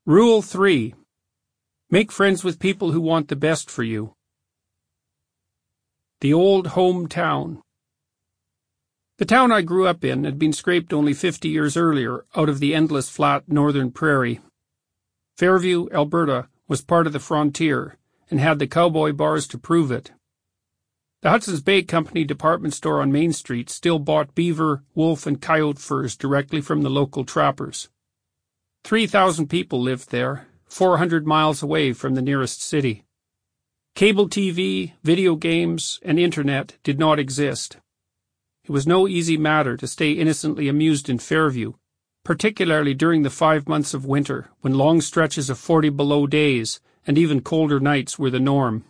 Rule 3. Make friends with people who want the best for you. The old hometown. The town I grew up in had been scraped only 50 years earlier out of the endless flat northern prairie. Fairview, Alberta, was part of the frontier and had the cowboy bars to prove it. The Hudson's Bay Company department store on Main Street still bought beaver, wolf, and coyote furs directly from the local trappers. 3,000 people lived there, 400 miles away from the nearest city. Cable TV, video games, and internet did not exist. It was no easy matter to stay innocently amused in Fairview, particularly during the 5 months of winter, when long stretches of 40 below days and even colder nights were the norm.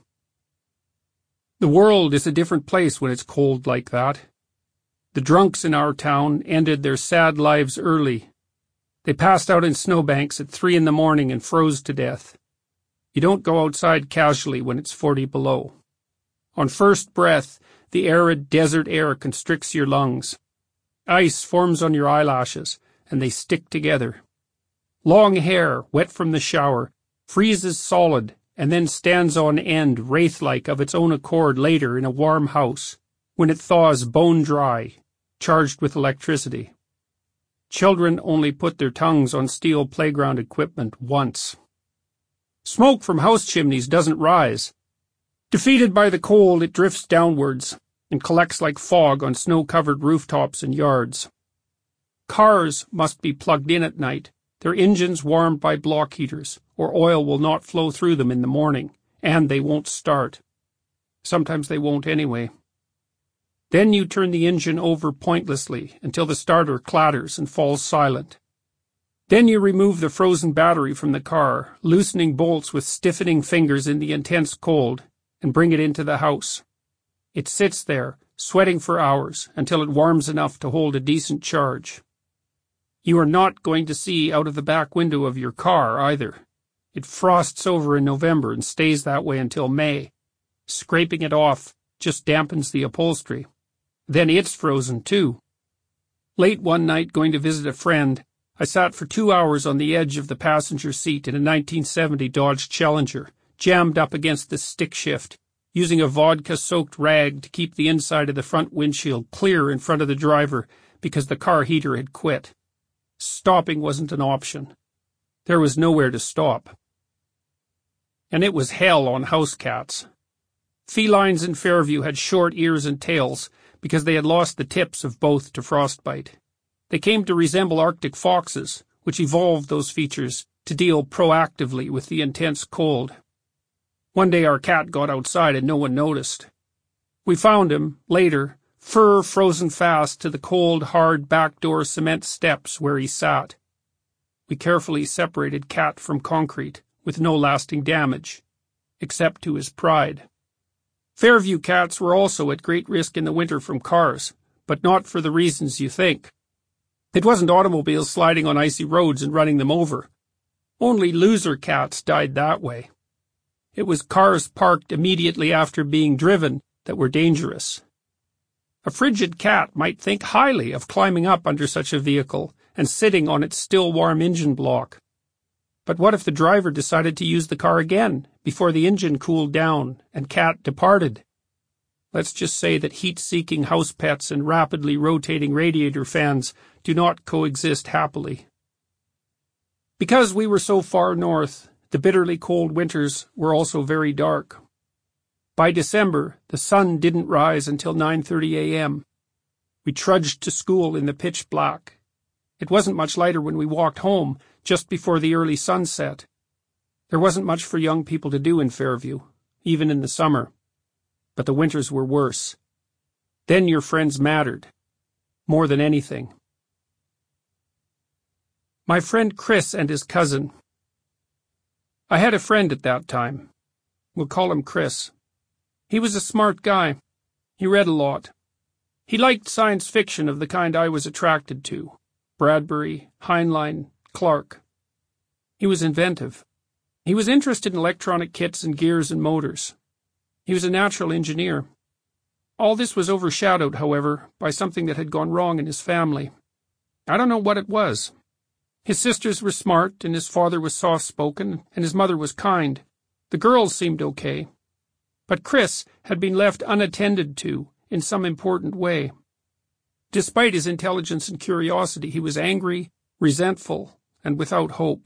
The world is a different place when it's cold like that. The drunks in our town ended their sad lives early. They passed out in snowbanks at 3 in the morning and froze to death. You don't go outside casually when it's 40 below. On first breath, the arid desert air constricts your lungs. Ice forms on your eyelashes, and they stick together. Long hair, wet from the shower, freezes solid and then stands on end wraith-like of its own accord later in a warm house, when it thaws bone dry, charged with electricity. Children only put their tongues on steel playground equipment once. Smoke from house chimneys doesn't rise. Defeated by the cold, it drifts downwards and collects like fog on snow-covered rooftops and yards. Cars must be plugged in at night, their engines warmed by block heaters, or oil will not flow through them in the morning, and they won't start. Sometimes they won't anyway. Then you turn the engine over pointlessly until the starter clatters and falls silent. Then you remove the frozen battery from the car, loosening bolts with stiffening fingers in the intense cold, and bring it into the house. It sits there, sweating for hours, until it warms enough to hold a decent charge. You are not going to see out of the back window of your car, either. It frosts over in November and stays that way until May. Scraping it off just dampens the upholstery. Then it's frozen, too. Late one night, going to visit a friend, I sat for 2 hours on the edge of the passenger seat in a 1970 Dodge Challenger, jammed up against the stick shift, using a vodka-soaked rag to keep the inside of the front windshield clear in front of the driver because the car heater had quit. Stopping wasn't an option. There was nowhere to stop. And it was hell on house cats. Felines in Fairview had short ears and tails because they had lost the tips of both to frostbite. They came to resemble Arctic foxes, which evolved those features to deal proactively with the intense cold. One day our cat got outside and no one noticed. We found him, later, fur frozen fast to the cold, hard back-door cement steps where he sat. We carefully separated Cat from concrete, with no lasting damage, except to his pride. Fairview cats were also at great risk in the winter from cars, but not for the reasons you think. It wasn't automobiles sliding on icy roads and running them over. Only loser cats died that way. It was cars parked immediately after being driven that were dangerous. A frigid cat might think highly of climbing up under such a vehicle and sitting on its still warm engine block. But what if the driver decided to use the car again before the engine cooled down and Cat departed? Let's just say that heat-seeking house pets and rapidly rotating radiator fans do not coexist happily. Because we were so far north, the bitterly cold winters were also very dark. By December, the sun didn't rise until 9:30 a.m. We trudged to school in the pitch black. It wasn't much lighter when we walked home, just before the early sunset. There wasn't much for young people to do in Fairview, even in the summer. But the winters were worse. Then your friends mattered, more than anything. My friend Chris and his cousin. I had a friend at that time. We'll call him Chris. He was a smart guy. He read a lot. He liked science fiction of the kind I was attracted to. Bradbury, Heinlein, Clarke. He was inventive. He was interested in electronic kits and gears and motors. He was a natural engineer. All this was overshadowed, however, by something that had gone wrong in his family. I don't know what it was. His sisters were smart, and his father was soft-spoken, and his mother was kind. The girls seemed okay. But Chris had been left unattended to in some important way. Despite his intelligence and curiosity, he was angry, resentful, and without hope.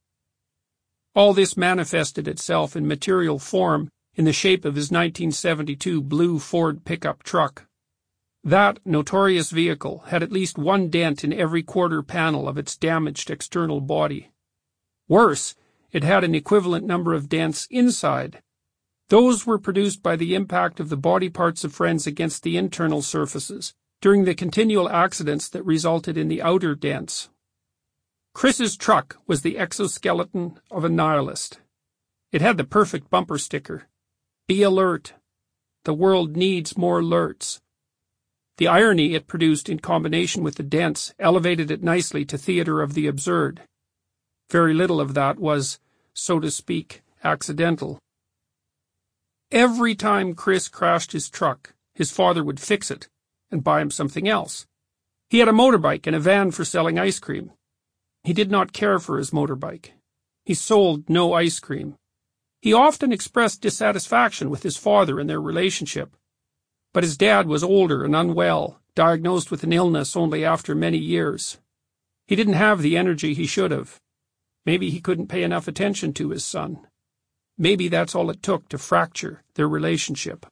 All this manifested itself in material form in the shape of his 1972 blue Ford pickup truck. That notorious vehicle had at least one dent in every quarter panel of its damaged external body. Worse, it had an equivalent number of dents inside. Those were produced by the impact of the body parts of friends against the internal surfaces during the continual accidents that resulted in the outer dents. Chris's truck was the exoskeleton of a nihilist. It had the perfect bumper sticker. Be alert. The world needs more alerts. The irony it produced in combination with the dents elevated it nicely to theater of the absurd. Very little of that was, so to speak, accidental. Every time Chris crashed his truck, his father would fix it and buy him something else. He had a motorbike and a van for selling ice cream. He did not care for his motorbike. He sold no ice cream. He often expressed dissatisfaction with his father and their relationship. But his dad was older and unwell, diagnosed with an illness only after many years. He didn't have the energy he should have. Maybe he couldn't pay enough attention to his son. Maybe that's all it took to fracture their relationship.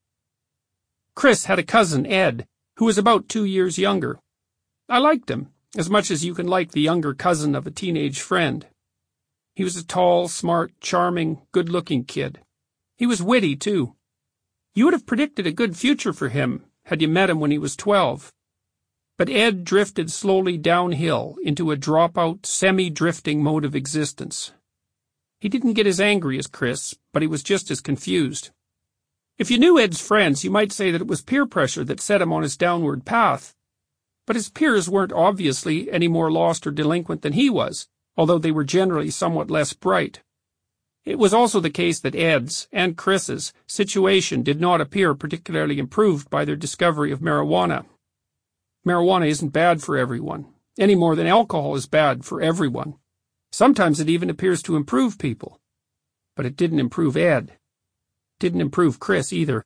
Chris had a cousin, Ed, who was about 2 years younger. I liked him, as much as you can like the younger cousin of a teenage friend. He was a tall, smart, charming, good-looking kid. He was witty, too. You would have predicted a good future for him had you met him when he was 12. But Ed drifted slowly downhill into a dropout, semi-drifting mode of existence. He didn't get as angry as Chris, but he was just as confused. If you knew Ed's friends, you might say that it was peer pressure that set him on his downward path. But his peers weren't obviously any more lost or delinquent than he was, although they were generally somewhat less bright. It was also the case that Ed's, and Chris's, situation did not appear particularly improved by their discovery of marijuana. Marijuana isn't bad for everyone, any more than alcohol is bad for everyone. Sometimes it even appears to improve people. But it didn't improve Ed. It didn't improve Chris either.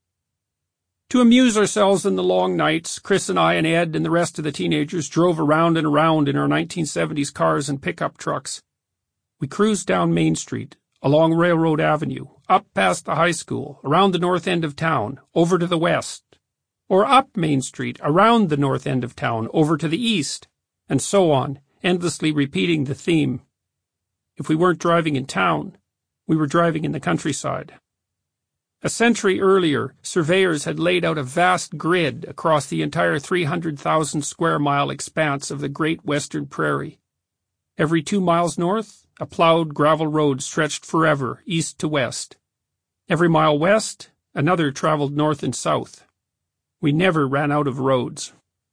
To amuse ourselves in the long nights, Chris and I and Ed and the rest of the teenagers drove around and around in our 1970s cars and pickup trucks. We cruised down Main Street, along Railroad Avenue, up past the high school, around the north end of town, over to the west, or up Main Street, around the north end of town, over to the east, and so on, endlessly repeating the theme. If we weren't driving in town, we were driving in the countryside. A century earlier, surveyors had laid out a vast grid across the entire 300,000 square mile expanse of the Great Western Prairie. Every 2 miles north, a plowed gravel road stretched forever, east to west. Every mile west, another traveled north and south. We never ran out of roads.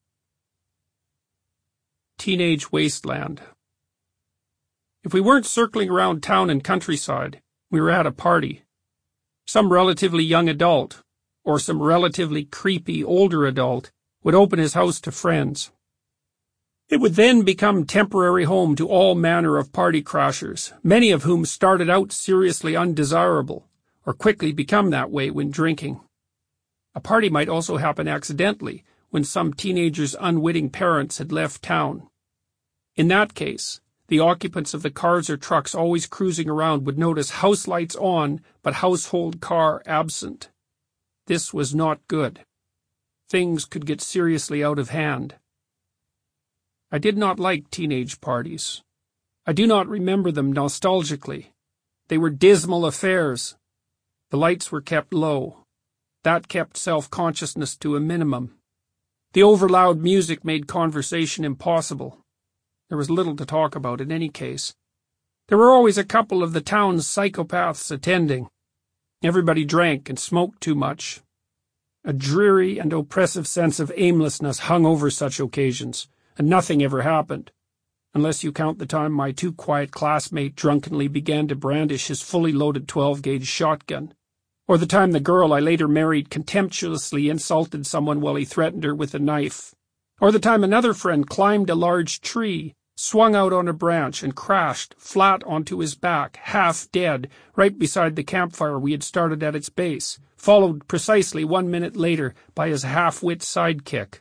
Teenage wasteland. If we weren't circling around town and countryside, we were at a party. Some relatively young adult, or some relatively creepy older adult, would open his house to friends. It would then become temporary home to all manner of party crashers, many of whom started out seriously undesirable, or quickly become that way when drinking. A party might also happen accidentally, when some teenager's unwitting parents had left town. In that case, the occupants of the cars or trucks always cruising around would notice house lights on, but household car absent. This was not good. Things could get seriously out of hand. I did not like teenage parties. I do not remember them nostalgically. They were dismal affairs. The lights were kept low. That kept self-consciousness to a minimum. The overloud music made conversation impossible. There was little to talk about in any case. There were always a couple of the town's psychopaths attending. Everybody drank and smoked too much. A dreary and oppressive sense of aimlessness hung over such occasions, and nothing ever happened, unless you count the time my too quiet classmate drunkenly began to brandish his fully loaded 12-gauge shotgun, or the time the girl I later married contemptuously insulted someone while he threatened her with a knife, or the time another friend climbed a large tree swung out on a branch and crashed flat onto his back, half dead, right beside the campfire we had started at its base, followed precisely 1 minute later by his half-wit sidekick.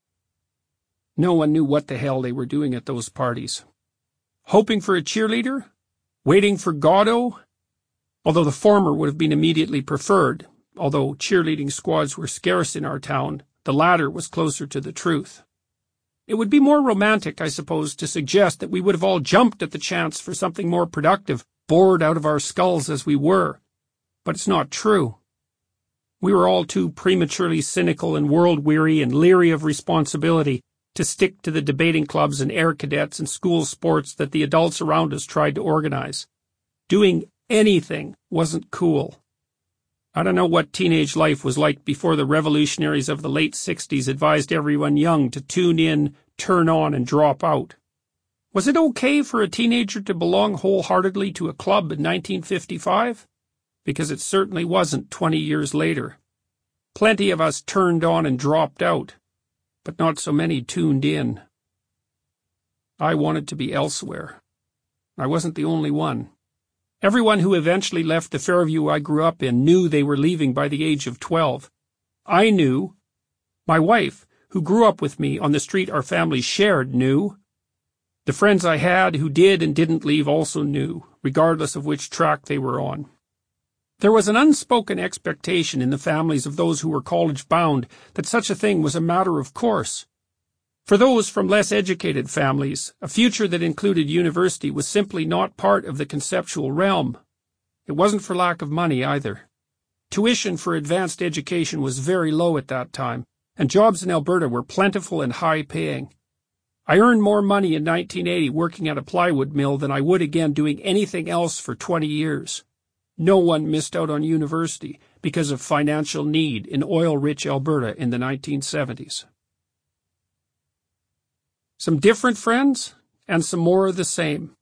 No one knew what the hell they were doing at those parties. Hoping for a cheerleader? Waiting for Godot? Although the former would have been immediately preferred, although cheerleading squads were scarce in our town, the latter was closer to the truth. It would be more romantic, I suppose, to suggest that we would have all jumped at the chance for something more productive, bored out of our skulls as we were. But it's not true. We were all too prematurely cynical and world-weary and leery of responsibility to stick to the debating clubs and air cadets and school sports that the adults around us tried to organize. Doing anything wasn't cool. I don't know what teenage life was like before the revolutionaries of the late 60s advised everyone young to tune in, turn on, and drop out. Was it okay for a teenager to belong wholeheartedly to a club in 1955? Because it certainly wasn't 20 years later. Plenty of us turned on and dropped out, but not so many tuned in. I wanted to be elsewhere. I wasn't the only one. Everyone who eventually left the Fairview I grew up in knew they were leaving by the age of 12. I knew. My wife, who grew up with me on the street our family shared, knew. The friends I had who did and didn't leave also knew, regardless of which track they were on. There was an unspoken expectation in the families of those who were college-bound that such a thing was a matter of course. For those from less educated families, a future that included university was simply not part of the conceptual realm. It wasn't for lack of money either. Tuition for advanced education was very low at that time, and jobs in Alberta were plentiful and high-paying. I earned more money in 1980 working at a plywood mill than I would again doing anything else for 20 years. No one missed out on university because of financial need in oil-rich Alberta in the 1970s. Some different friends, and some more of the same.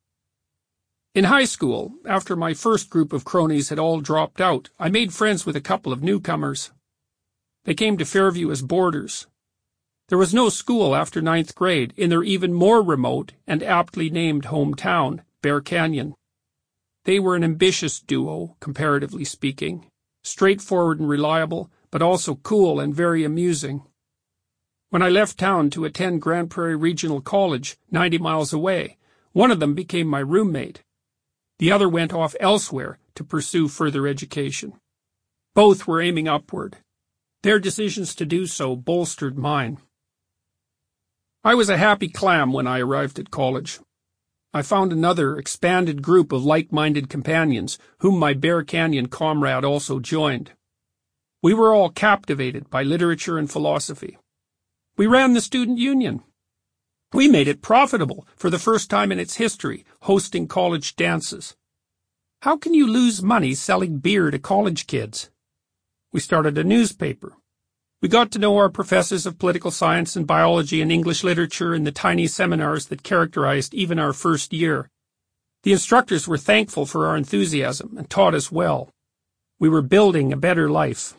In high school, after my first group of cronies had all dropped out, I made friends with a couple of newcomers. They came to Fairview as boarders. There was no school after 9th grade in their even more remote and aptly named hometown, Bear Canyon. They were an ambitious duo, comparatively speaking, straightforward and reliable, but also cool and very amusing. When I left town to attend Grand Prairie Regional College, 90 miles away, one of them became my roommate. The other went off elsewhere to pursue further education. Both were aiming upward. Their decisions to do so bolstered mine. I was a happy clam when I arrived at college. I found another expanded group of like-minded companions, whom my Bear Canyon comrade also joined. We were all captivated by literature and philosophy. We ran the student union. We made it profitable for the first time in its history, hosting college dances. How can you lose money selling beer to college kids? We started a newspaper. We got to know our professors of political science and biology and English literature in the tiny seminars that characterized even our first year. The instructors were thankful for our enthusiasm and taught us well. We were building a better life.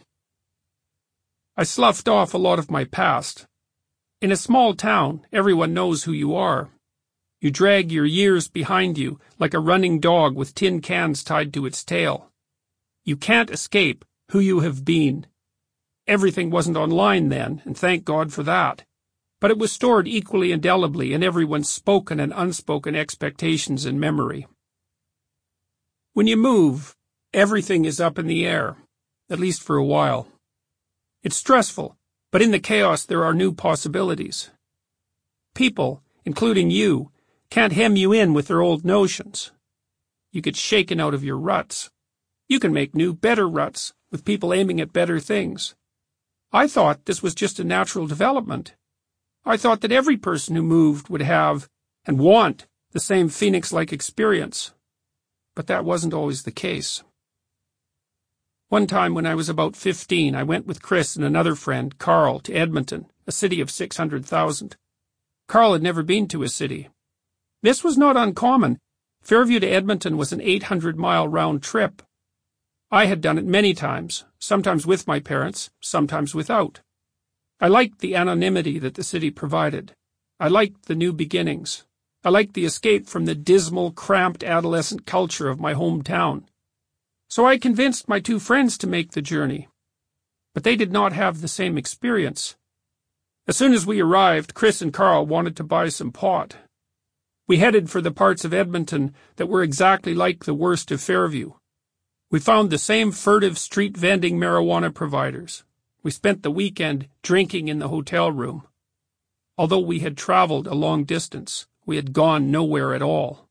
I sloughed off a lot of my past. In a small town, everyone knows who you are. You drag your years behind you like a running dog with tin cans tied to its tail. You can't escape who you have been. Everything wasn't online then, and thank God for that. But it was stored equally indelibly in everyone's spoken and unspoken expectations and memory. When you move, everything is up in the air, at least for a while. It's stressful. But in the chaos there are new possibilities. People, including you, can't hem you in with their old notions. You get shaken out of your ruts. You can make new, better ruts with people aiming at better things. I thought this was just a natural development. I thought that every person who moved would have, and want, the same phoenix-like experience. But that wasn't always the case. One time when I was about 15, I went with Chris and another friend, Carl, to Edmonton, a city of 600,000. Carl had never been to a city. This was not uncommon. Fairview to Edmonton was an 800-mile round trip. I had done it many times, sometimes with my parents, sometimes without. I liked the anonymity that the city provided. I liked the new beginnings. I liked the escape from the dismal, cramped adolescent culture of my hometown. So I convinced my two friends to make the journey. But they did not have the same experience. As soon as we arrived, Chris and Carl wanted to buy some pot. We headed for the parts of Edmonton that were exactly like the worst of Fairview. We found the same furtive street vending marijuana providers. We spent the weekend drinking in the hotel room. Although we had traveled a long distance, we had gone nowhere at all.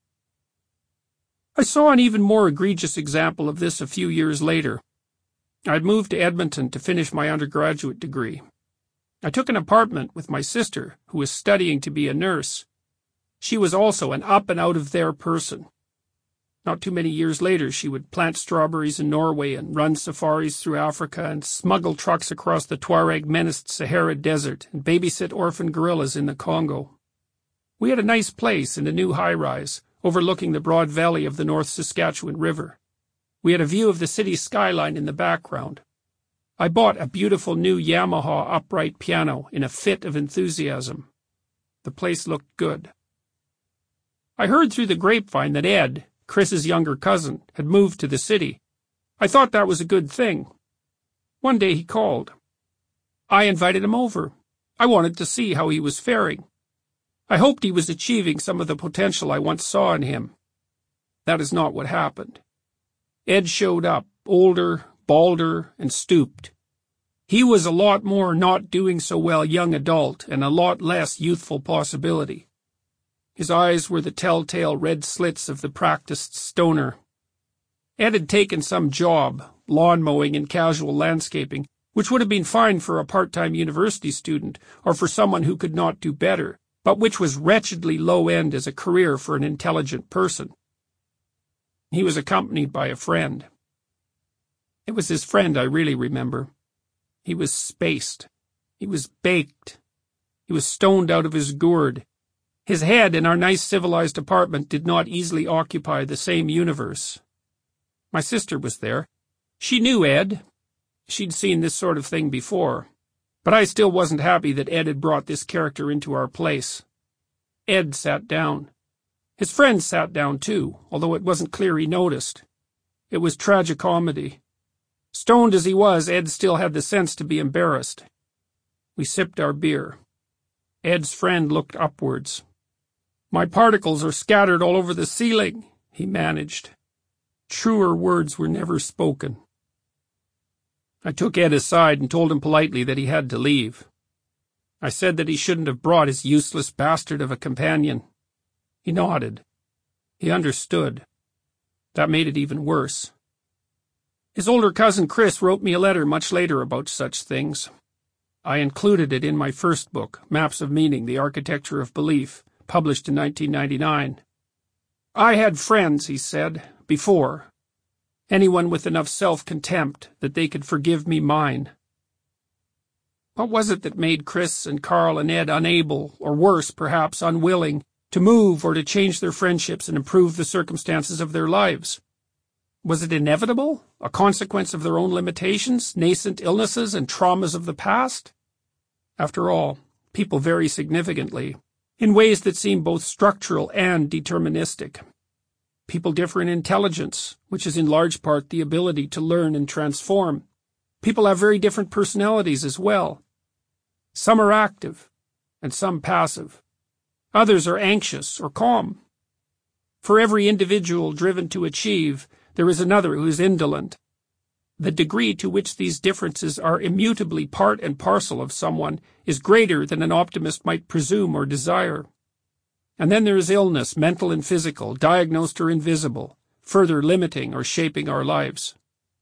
I saw an even more egregious example of this a few years later. I had moved to Edmonton to finish my undergraduate degree. I took an apartment with my sister, who was studying to be a nurse. She was also an up-and-out-of-there person. Not too many years later, she would plant strawberries in Norway and run safaris through Africa and smuggle trucks across the Tuareg-menaced Sahara Desert and babysit orphan gorillas in the Congo. We had a nice place in a new high-rise, overlooking the broad valley of the North Saskatchewan River. We had a view of the city skyline in the background. I bought a beautiful new Yamaha upright piano in a fit of enthusiasm. The place looked good. I heard through the grapevine that Ed, Chris's younger cousin, had moved to the city. I thought that was a good thing. One day he called. I invited him over. I wanted to see how he was faring. I hoped he was achieving some of the potential I once saw in him. That is not what happened. Ed showed up, older, balder, and stooped. He was a lot more not doing so well young adult and a lot less youthful possibility. His eyes were the telltale red slits of the practiced stoner. Ed had taken some job, lawn mowing and casual landscaping, which would have been fine for a part-time university student or for someone who could not do better, but which was wretchedly low-end as a career for an intelligent person. He was accompanied by a friend. It was his friend I really remember. He was spaced. He was baked. He was stoned out of his gourd. His head in our nice civilized apartment did not easily occupy the same universe. My sister was there. She knew Ed. She'd seen this sort of thing before. But I still wasn't happy that Ed had brought this character into our place. Ed sat down. His friend sat down too, although it wasn't clear he noticed. It was tragicomedy. Stoned as he was, Ed still had the sense to be embarrassed. We sipped our beer. Ed's friend looked upwards. "My particles are scattered all over the ceiling," he managed. Truer words were never spoken. I took Ed aside and told him politely that he had to leave. I said that he shouldn't have brought his useless bastard of a companion. He nodded. He understood. That made it even worse. His older cousin Chris wrote me a letter much later about such things. I included it in my first book, Maps of Meaning, The Architecture of Belief, published in 1999. I had friends, he said, before. Anyone with enough self-contempt that they could forgive me mine. What was it that made Chris and Carl and Ed unable, or worse, perhaps, unwilling, to move or to change their friendships and improve the circumstances of their lives? Was it inevitable, a consequence of their own limitations, nascent illnesses, and traumas of the past? After all, people vary significantly, in ways that seem both structural and deterministic. People differ in intelligence, which is in large part the ability to learn and transform. People have very different personalities as well. Some are active, and some passive. Others are anxious or calm. For every individual driven to achieve, there is another who is indolent. The degree to which these differences are immutably part and parcel of someone is greater than an optimist might presume or desire. And then there is illness, mental and physical, diagnosed or invisible, further limiting or shaping our lives.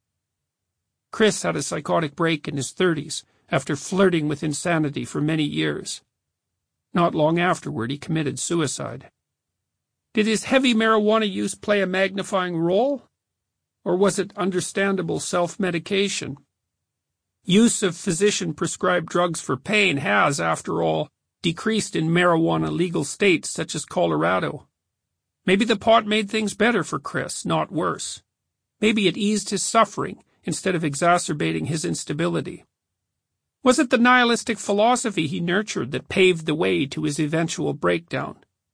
Chris had a psychotic break in his 30s after flirting with insanity for many years. Not long afterward, he committed suicide. Did his heavy marijuana use play a magnifying role? Or was it understandable self-medication? Use of physician-prescribed drugs for pain has, after all, decreased in marijuana-legal states such as Colorado. Maybe the pot made things better for Chris, not worse. Maybe it eased his suffering instead of exacerbating his instability. Was it the nihilistic philosophy he nurtured that paved the way to his eventual breakdown?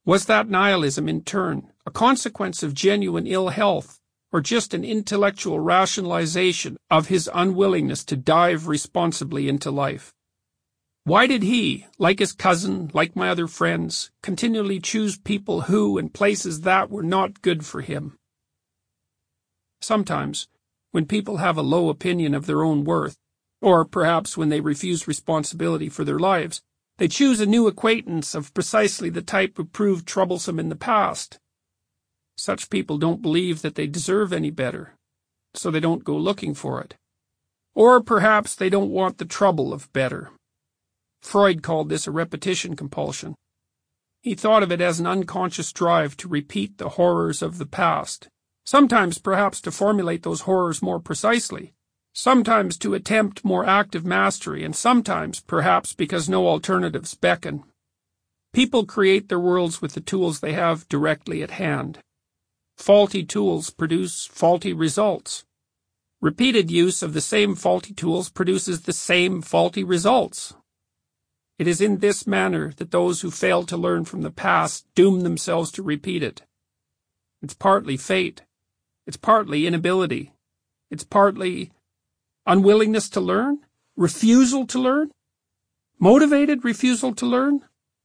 Was that nihilism, in turn, a consequence of genuine ill health, or just an intellectual rationalization of his unwillingness to dive responsibly into life? Why did he, like his cousin, like my other friends, continually choose people who and places that were not good for him? Sometimes, when people have a low opinion of their own worth, or perhaps when they refuse responsibility for their lives, they choose a new acquaintance of precisely the type who proved troublesome in the past. Such people don't believe that they deserve any better, so they don't go looking for it. Or perhaps they don't want the trouble of better. Freud called this a repetition compulsion. He thought of it as an unconscious drive to repeat the horrors of the past, sometimes perhaps to formulate those horrors more precisely, sometimes to attempt more active mastery, and sometimes, perhaps, because no alternatives beckon. People create their worlds with the tools they have directly at hand. Faulty tools produce faulty results. Repeated use of the same faulty tools produces the same faulty results. It is in this manner that those who fail to learn from the past doom themselves to repeat it. It's partly fate. It's partly inability. It's partly unwillingness to learn, refusal to learn, motivated refusal to learn.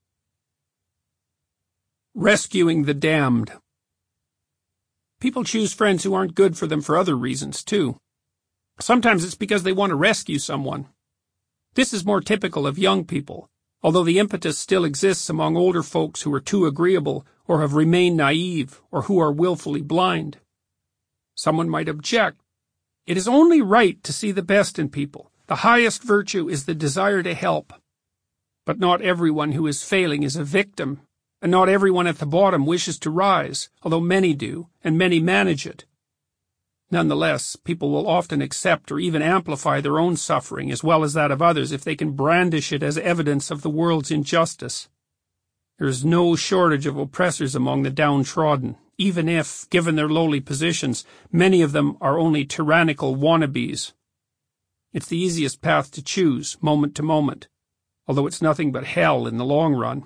Rescuing the damned. People choose friends who aren't good for them for other reasons, too. Sometimes it's because they want to rescue someone. This is more typical of young people, although the impetus still exists among older folks who are too agreeable or have remained naive or who are willfully blind. Someone might object. It is only right to see the best in people. The highest virtue is the desire to help. But not everyone who is failing is a victim, and not everyone at the bottom wishes to rise, although many do, and many manage it. Nonetheless, people will often accept or even amplify their own suffering as well as that of others if they can brandish it as evidence of the world's injustice. There is no shortage of oppressors among the downtrodden, even if, given their lowly positions, many of them are only tyrannical wannabes. It's the easiest path to choose, moment to moment, although it's nothing but hell in the long run.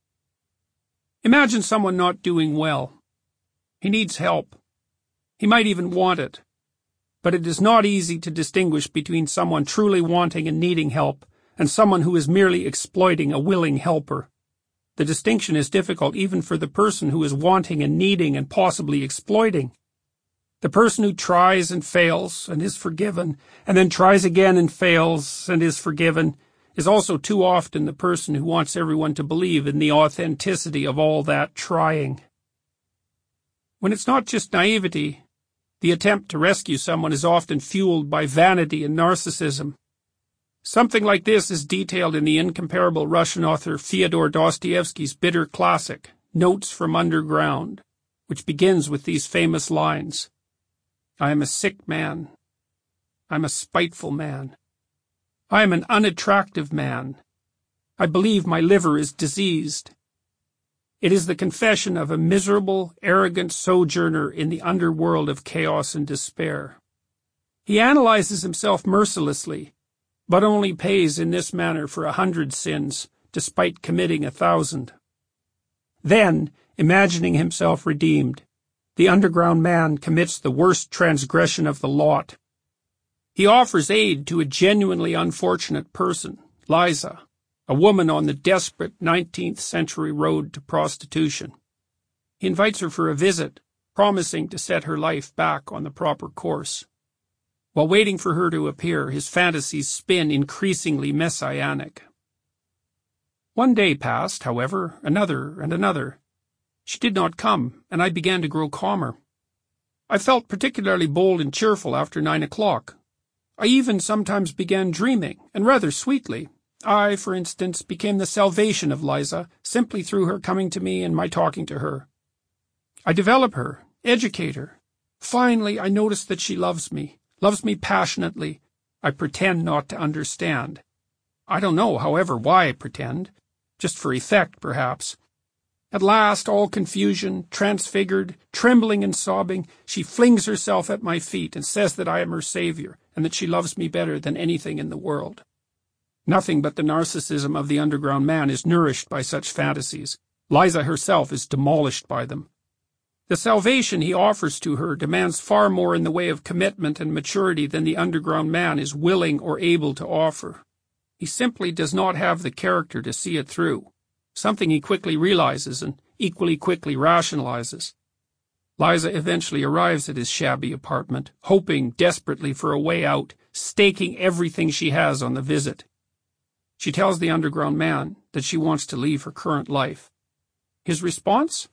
Imagine someone not doing well. He needs help. He might even want it. But it is not easy to distinguish between someone truly wanting and needing help and someone who is merely exploiting a willing helper. The distinction is difficult even for the person who is wanting and needing and possibly exploiting. The person who tries and fails and is forgiven, and then tries again and fails and is forgiven, is also too often the person who wants everyone to believe in the authenticity of all that trying. When it's not just naivety, the attempt to rescue someone is often fueled by vanity and narcissism. Something like this is detailed in the incomparable Russian author Fyodor Dostoevsky's bitter classic, Notes from Underground, which begins with these famous lines: "I am a sick man. I am a spiteful man. I am an unattractive man. I believe my liver is diseased." It is the confession of a miserable, arrogant sojourner in the underworld of chaos and despair. He analyzes himself mercilessly, but only pays in this manner for 100 sins, despite committing 1,000. Then, imagining himself redeemed, the underground man commits the worst transgression of the lot. He offers aid to a genuinely unfortunate person, Liza, a woman on the desperate 19th century road to prostitution. He invites her for a visit, promising to set her life back on the proper course. While waiting for her to appear, his fantasies spin increasingly messianic. One day passed, however, another and another. She did not come, and I began to grow calmer. I felt particularly bold and cheerful after 9 o'clock. I even sometimes began dreaming, and rather sweetly. I, for instance, became the salvation of Liza, simply through her coming to me and my talking to her. I develop her, educate her. Finally, I notice that she loves me passionately. I pretend not to understand. I don't know, however, why I pretend. Just for effect, perhaps. At last, all confusion, transfigured, trembling and sobbing, she flings herself at my feet and says that I am her savior, and that she loves me better than anything in the world. Nothing but the narcissism of the underground man is nourished by such fantasies. Liza herself is demolished by them. The salvation he offers to her demands far more in the way of commitment and maturity than the underground man is willing or able to offer. He simply does not have the character to see it through, something he quickly realizes and equally quickly rationalizes. Liza eventually arrives at his shabby apartment, hoping desperately for a way out, staking everything she has on the visit. She tells the underground man that she wants to leave her current life. His response?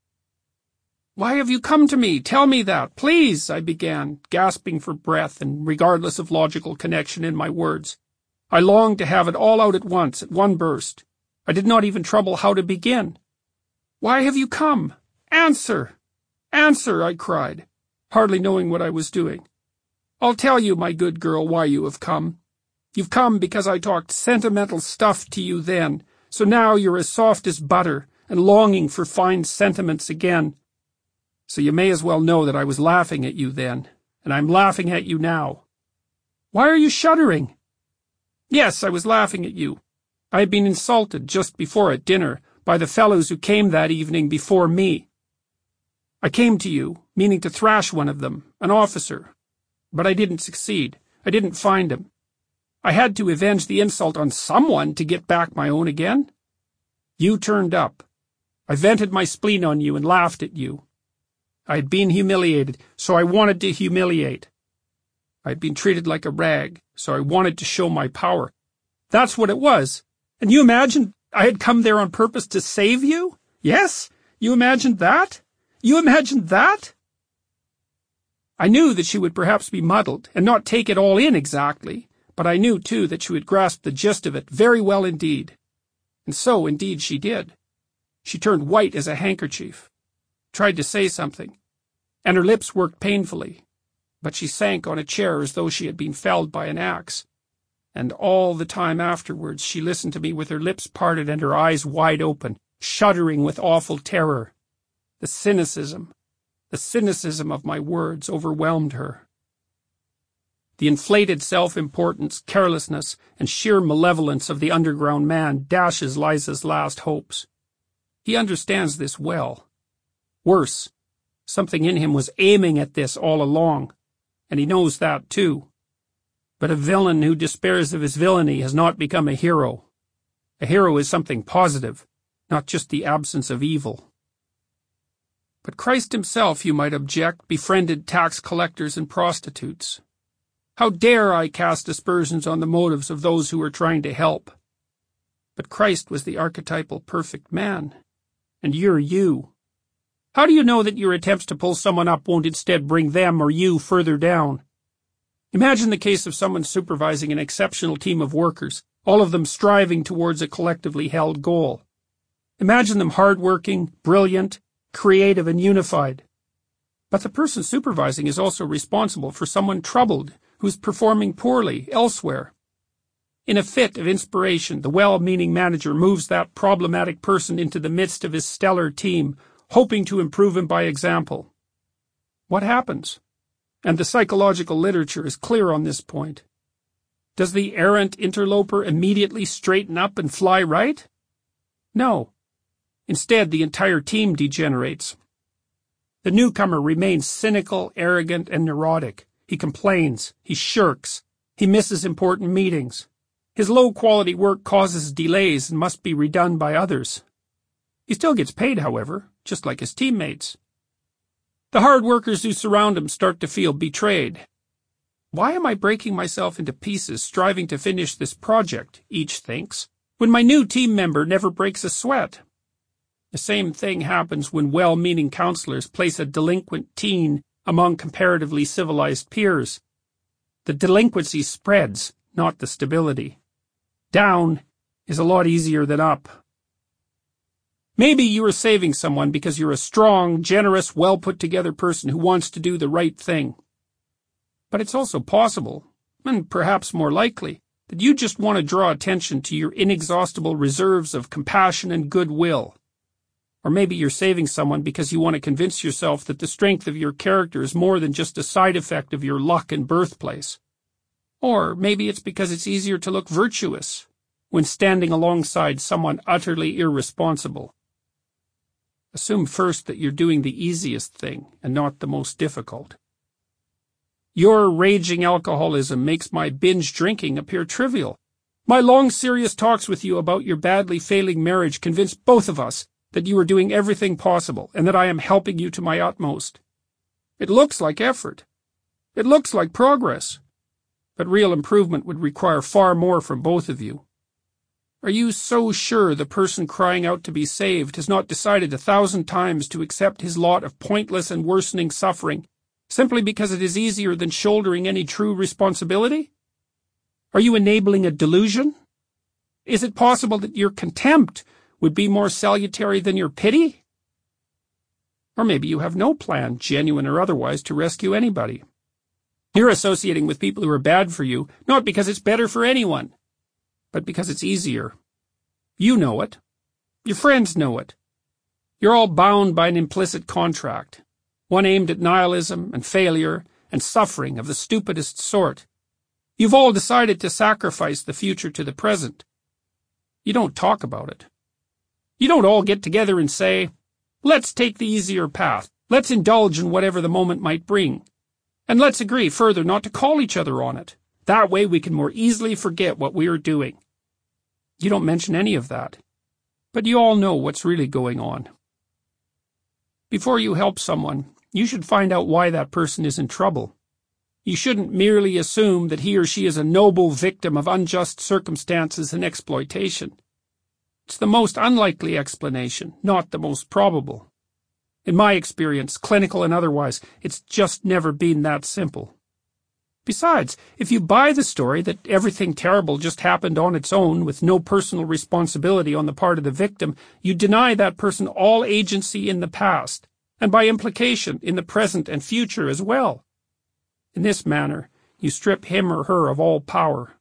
"Why have you come to me? Tell me that, please," I began, gasping for breath and regardless of logical connection in my words. I longed to have it all out at once, at one burst. I did not even trouble how to begin. "Why have you come? Answer! Answer!" I cried, hardly knowing what I was doing. "I'll tell you, my good girl, why you have come. You've come because I talked sentimental stuff to you then, so now you're as soft as butter and longing for fine sentiments again. So you may as well know that I was laughing at you then, and I'm laughing at you now. Why are you shuddering? Yes, I was laughing at you. I had been insulted just before at dinner by the fellows who came that evening before me. I came to you, meaning to thrash one of them, an officer, but I didn't succeed. I didn't find him. I had to avenge the insult on someone to get back my own again. You turned up. I vented my spleen on you and laughed at you. I had been humiliated, so I wanted to humiliate. I had been treated like a rag, so I wanted to show my power. That's what it was. And you imagined I had come there on purpose to save you? Yes? You imagined that? You imagined that? I knew that she would perhaps be muddled and not take it all in exactly, but I knew, too, that she would grasp the gist of it very well indeed. And so, indeed, she did. She turned white as a handkerchief, tried to say something, and her lips worked painfully, but she sank on a chair as though she had been felled by an axe. And all the time afterwards she listened to me with her lips parted and her eyes wide open, shuddering with awful terror. The cynicism of my words overwhelmed her. The inflated self-importance, carelessness, and sheer malevolence of the underground man dashes Liza's last hopes. He understands this well. Worse, something in him was aiming at this all along, and he knows that too. But a villain who despairs of his villainy has not become a hero. A hero is something positive, not just the absence of evil. But Christ himself, you might object, befriended tax collectors and prostitutes. How dare I cast aspersions on the motives of those who were trying to help? But Christ was the archetypal perfect man, and you're you. How do you know that your attempts to pull someone up won't instead bring them or you further down? Imagine the case of someone supervising an exceptional team of workers, all of them striving towards a collectively held goal. Imagine them hard-working, brilliant, creative, and unified. But the person supervising is also responsible for someone troubled, who's performing poorly elsewhere. In a fit of inspiration, the well-meaning manager moves that problematic person into the midst of his stellar team, hoping to improve him by example. What happens? And the psychological literature is clear on this point. Does the errant interloper immediately straighten up and fly right? No. Instead, the entire team degenerates. The newcomer remains cynical, arrogant, and neurotic. He complains. He shirks. He misses important meetings. His low-quality work causes delays and must be redone by others. He still gets paid, however, just like his teammates. The hard workers who surround him start to feel betrayed. Why am I breaking myself into pieces striving to finish this project, each thinks, when my new team member never breaks a sweat? The same thing happens when well-meaning counselors place a delinquent teen among comparatively civilized peers. The delinquency spreads, not the stability. Down is a lot easier than up. Maybe you are saving someone because you're a strong, generous, well-put-together person who wants to do the right thing. But it's also possible, and perhaps more likely, that you just want to draw attention to your inexhaustible reserves of compassion and goodwill. Or maybe you're saving someone because you want to convince yourself that the strength of your character is more than just a side effect of your luck and birthplace. Or maybe it's because it's easier to look virtuous when standing alongside someone utterly irresponsible. Assume first that you're doing the easiest thing and not the most difficult. Your raging alcoholism makes my binge drinking appear trivial. My long, serious talks with you about your badly failing marriage convinced both of us that you are doing everything possible and that I am helping you to my utmost. It looks like effort. It looks like progress. But real improvement would require far more from both of you. Are you so sure the person crying out to be saved has not decided 1,000 times to accept his lot of pointless and worsening suffering simply because it is easier than shouldering any true responsibility? Are you enabling a delusion? Is it possible that your contempt would be more salutary than your pity? Or maybe you have no plan, genuine or otherwise, to rescue anybody. You're associating with people who are bad for you, not because it's better for anyone, but because it's easier. You know it. Your friends know it. You're all bound by an implicit contract, one aimed at nihilism and failure and suffering of the stupidest sort. You've all decided to sacrifice the future to the present. You don't talk about it. You don't all get together and say, let's take the easier path. Let's indulge in whatever the moment might bring. And let's agree further not to call each other on it. That way we can more easily forget what we are doing. You don't mention any of that. But you all know what's really going on. Before you help someone, you should find out why that person is in trouble. You shouldn't merely assume that he or she is a noble victim of unjust circumstances and exploitation. It's the most unlikely explanation, not the most probable. In my experience, clinical and otherwise, it's just never been that simple. Besides, if you buy the story that everything terrible just happened on its own with no personal responsibility on the part of the victim, you deny that person all agency in the past, and by implication in the present and future as well. In this manner, you strip him or her of all power.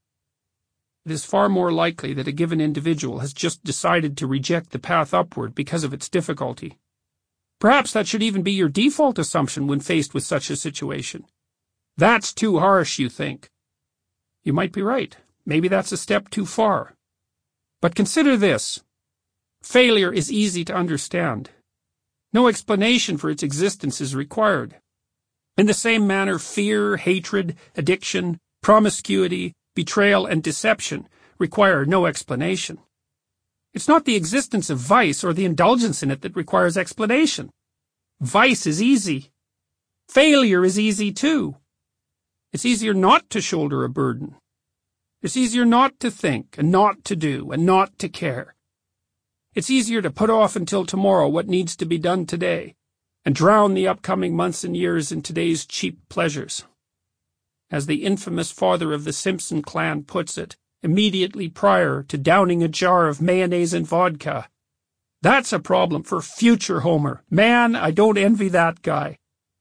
It is far more likely that a given individual has just decided to reject the path upward because of its difficulty. Perhaps that should even be your default assumption when faced with such a situation. That's too harsh, you think. You might be right. Maybe that's a step too far. But consider this. Failure is easy to understand. No explanation for its existence is required. In the same manner, fear, hatred, addiction, promiscuity, betrayal, and deception require no explanation. It's not the existence of vice or the indulgence in it that requires explanation. Vice is easy. Failure is easy too. It's easier not to shoulder a burden. It's easier not to think and not to do and not to care. It's easier to put off until tomorrow what needs to be done today and drown the upcoming months and years in today's cheap pleasures. As the infamous father of the Simpson clan puts it, immediately prior to downing a jar of mayonnaise and vodka. That's a problem for future Homer. Man, I don't envy that guy.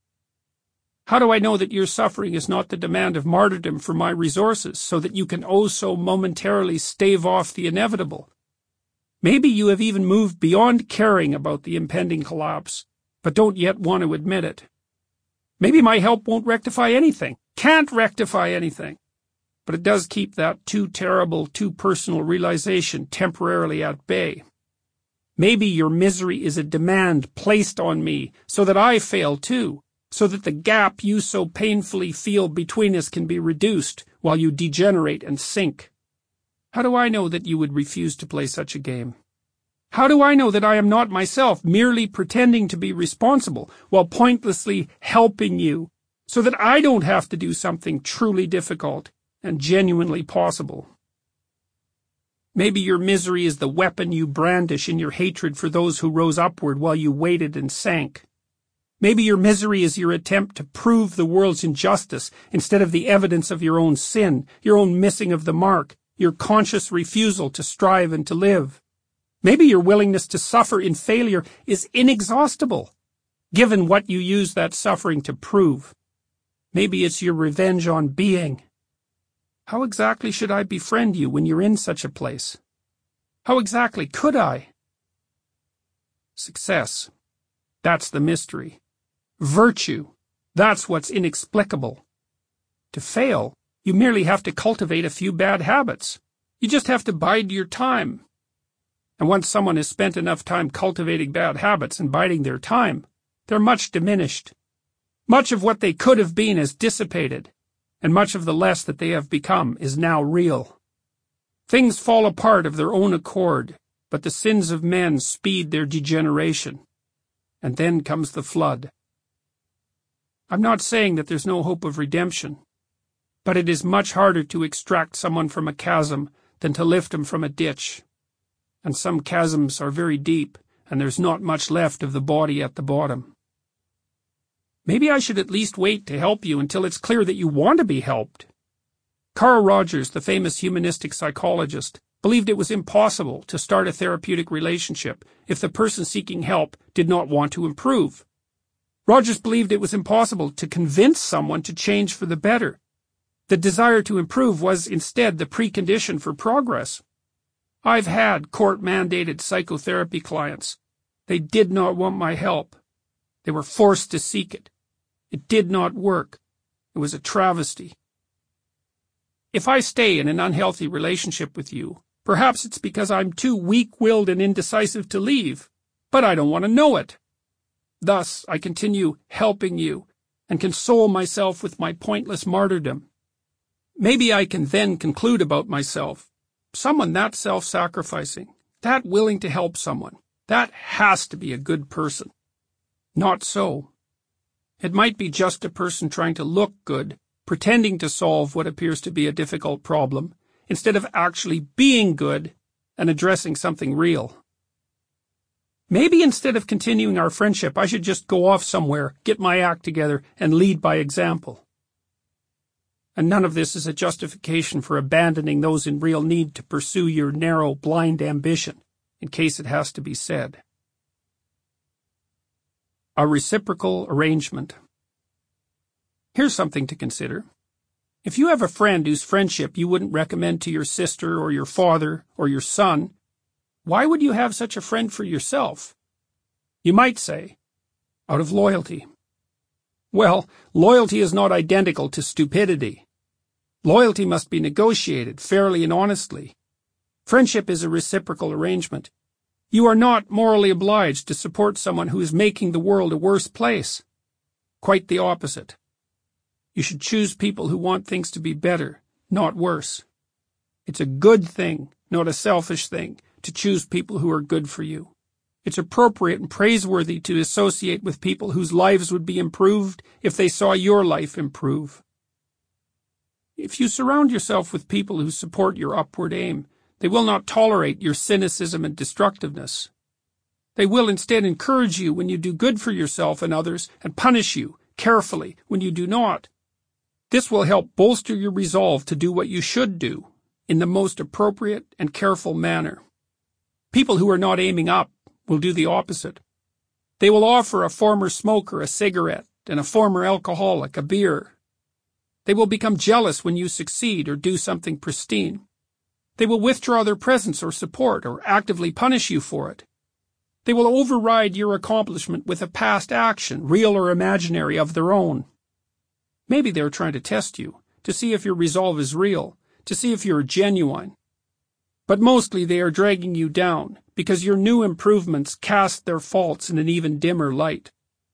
How do I know that your suffering is not the demand of martyrdom for my resources, so that you can oh so momentarily stave off the inevitable? Maybe you have even moved beyond caring about the impending collapse, but don't yet want to admit it. Maybe my help won't rectify anything, can't rectify anything, but it does keep that too terrible, too personal realization temporarily at bay. Maybe your misery is a demand placed on me so that I fail too, so that the gap you so painfully feel between us can be reduced while you degenerate and sink. How do I know that you would refuse to play such a game? How do I know that I am not myself merely pretending to be responsible while pointlessly helping you, so that I don't have to do something truly difficult and genuinely possible? Maybe your misery is the weapon you brandish in your hatred for those who rose upward while you waited and sank. Maybe your misery is your attempt to prove the world's injustice instead of the evidence of your own sin, your own missing of the mark, your conscious refusal to strive and to live. Maybe your willingness to suffer in failure is inexhaustible, given what you use that suffering to prove. Maybe it's your revenge on being. How exactly should I befriend you when you're in such a place? How exactly could I? Success. That's the mystery. Virtue. That's what's inexplicable. To fail, you merely have to cultivate a few bad habits. You just have to bide your time. And once someone has spent enough time cultivating bad habits and biding their time, they're much diminished. Much of what they could have been has dissipated, and much of the less that they have become is now real. Things fall apart of their own accord, but the sins of men speed their degeneration. And then comes the flood. I'm not saying that there's no hope of redemption, but it is much harder to extract someone from a chasm than to lift him from a ditch. And some chasms are very deep, and there's not much left of the body at the bottom. Maybe I should at least wait to help you until it's clear that you want to be helped. Carl Rogers, the famous humanistic psychologist, believed it was impossible to start a therapeutic relationship if the person seeking help did not want to improve. Rogers believed it was impossible to convince someone to change for the better. The desire to improve was instead the precondition for progress. I've had court-mandated psychotherapy clients. They did not want my help. They were forced to seek it. It did not work. It was a travesty. If I stay in an unhealthy relationship with you, perhaps it's because I'm too weak-willed and indecisive to leave, but I don't want to know it. Thus, I continue helping you and console myself with my pointless martyrdom. Maybe I can then conclude about myself. Someone that self-sacrificing, that willing to help someone, that has to be a good person. Not so. It might be just a person trying to look good, pretending to solve what appears to be a difficult problem, instead of actually being good and addressing something real. Maybe instead of continuing our friendship, I should just go off somewhere, get my act together, and lead by example. And none of this is a justification for abandoning those in real need to pursue your narrow, blind ambition, in case it has to be said. A reciprocal arrangement. Here's something to consider. If you have a friend whose friendship you wouldn't recommend to your sister or your father or your son, why would you have such a friend for yourself? You might say, out of loyalty. Well, loyalty is not identical to stupidity. Loyalty must be negotiated fairly and honestly. Friendship is a reciprocal arrangement. You are not morally obliged to support someone who is making the world a worse place. Quite the opposite. You should choose people who want things to be better, not worse. It's a good thing, not a selfish thing, to choose people who are good for you. It's appropriate and praiseworthy to associate with people whose lives would be improved if they saw your life improve. If you surround yourself with people who support your upward aim, they will not tolerate your cynicism and destructiveness. They will instead encourage you when you do good for yourself and others and punish you carefully when you do not. This will help bolster your resolve to do what you should do in the most appropriate and careful manner. People who are not aiming up will do the opposite. They will offer a former smoker a cigarette and a former alcoholic a beer. They will become jealous when you succeed or do something pristine. They will withdraw their presence or support or actively punish you for it. They will override your accomplishment with a past action, real or imaginary, of their own. Maybe they are trying to test you, to see if your resolve is real, to see if you are genuine. But mostly they are dragging you down, because your new improvements cast their faults in an even dimmer light.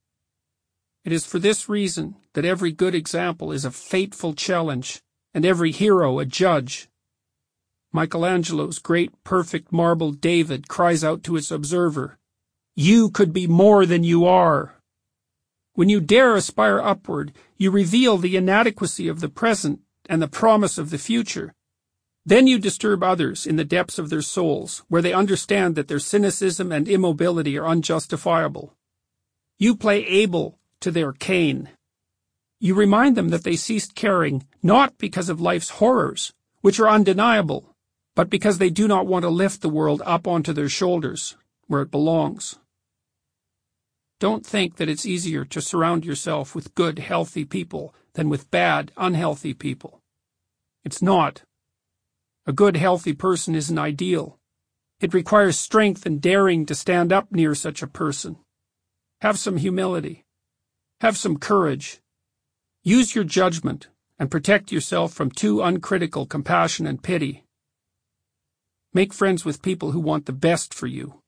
It is for this reason that every good example is a fateful challenge, and every hero a judge. Michelangelo's great perfect marble David cries out to its observer, "You could be more than you are." When you dare aspire upward, you reveal the inadequacy of the present and the promise of the future. Then you disturb others in the depths of their souls, where they understand that their cynicism and immobility are unjustifiable. You play Abel to their Cain. You remind them that they ceased caring not because of life's horrors, which are undeniable, but because they do not want to lift the world up onto their shoulders, where it belongs. Don't think that it's easier to surround yourself with good, healthy people than with bad, unhealthy people. It's not. A good, healthy person is an ideal. It requires strength and daring to stand up near such a person. Have some humility. Have some courage. Use your judgment and protect yourself from too uncritical compassion and pity. Make friends with people who want the best for you.